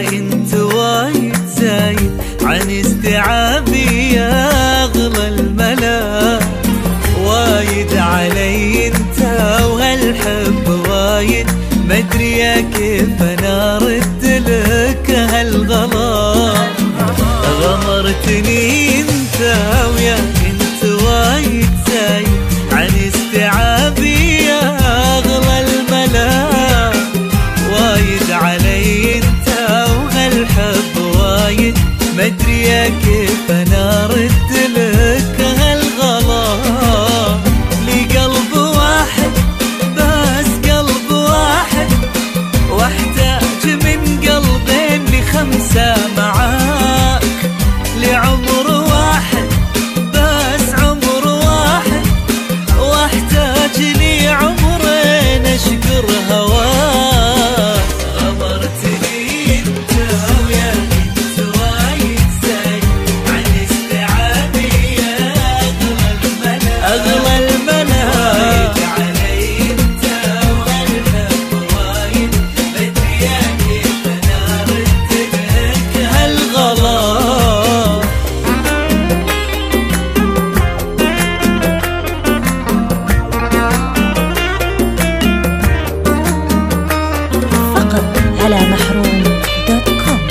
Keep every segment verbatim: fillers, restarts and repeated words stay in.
انت وايد زايد عن استيعابي يا اغلى الملا. وايد علي انت وهالحب وايد، مدري يا كيف انا ارد لك هالغلا. غمرتني انت وياك انت وايد زايد عن استيعابي يا اغلى الملا. وايد علي انت وهالحب وايد، مدري يا كيف انا ارد لك هالغلا. لي قلب واحد بس قلب واحد، واحتاج من قلبين لخمسة معاك. لعمر واحد بس عمر واحد، واحتاج لي عمرين اشكر هواك. غمرتني انت وياك انت وايد زايد عن استيعابي يا اغلى الملا. اغلى الملا وايد علي انت وهالحب وايد، مدري يا كيف انا ارد لك هالغلا. فقط على محروم دوت كوم.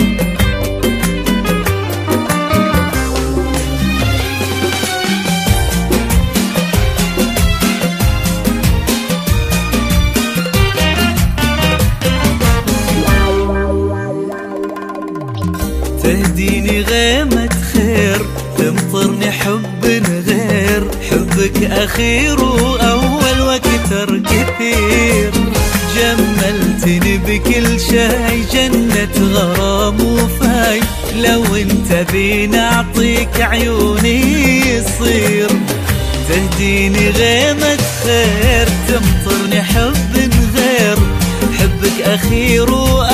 تهديني غيمة خير، تمطرني حب غير حبك أخير وأول وكتر كثير. جملتني بكل شي جنة غرام وفاي، لو انت بين أعطيك عيوني يصير. تهديني غيمة خير، تمطرني حب غير حبك أخير